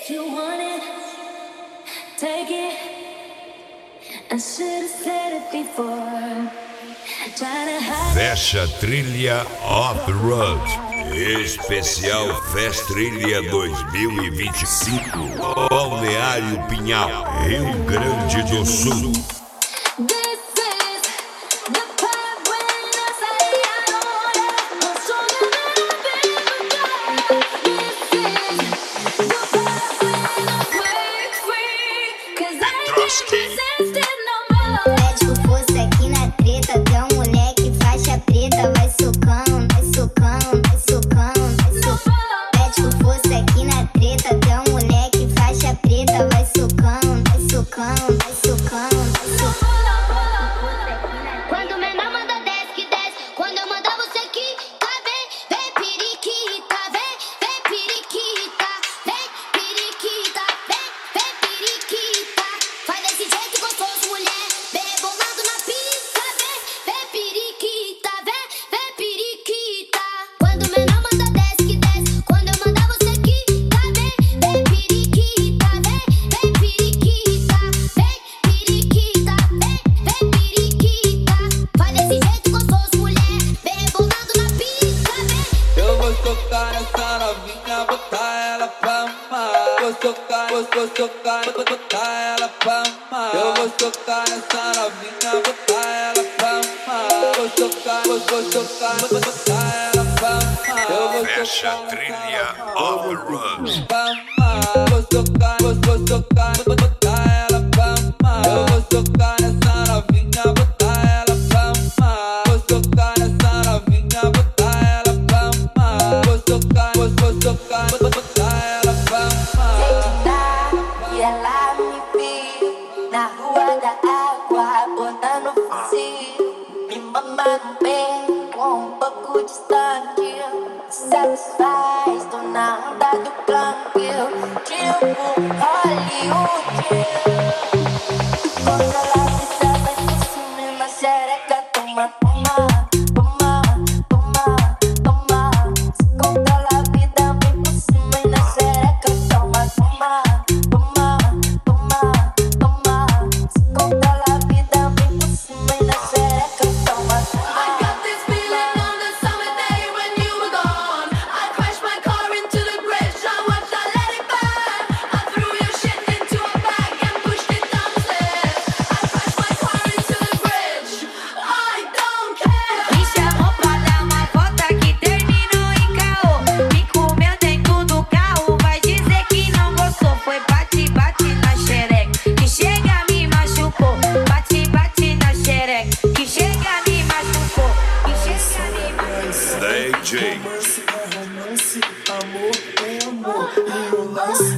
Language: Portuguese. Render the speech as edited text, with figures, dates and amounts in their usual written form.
you want it, take it. I should have said it before. Fecha trilha Off the Road. Especial Festrilha 2025. Balneário Pinhal, Rio Grande do Sul. Fecha trilha Off the Road. Satisfaz, tô na onda do tranquilo. Tipo Hollywood. Quando ela pisa, vai por cima e na xereca. Toma, toma, toma, toma, toma. Se controla a vida, vem por cima e na xereca. Toma, toma, toma, toma, toma. Se controla a vida, vem por cima e na xereca. Toma, toma. I got this feeling on the summer day when you were gone. I crashed my car into the bridge. I watched, I let it burn. I threw your shit into a bag and pushed it down the stairs. I crashed my car into the bridge. I don't care. Me chamou pra dar uma volta que terminou em caô. Me comeu dentro do carro, vai dizer que não gostou. Foi bate, bate na xereca, que chega me machucou. Bate, bate na xereca, que chega me machucou. Que chega me machucou. DJ. Romance, amor é amor. E o lance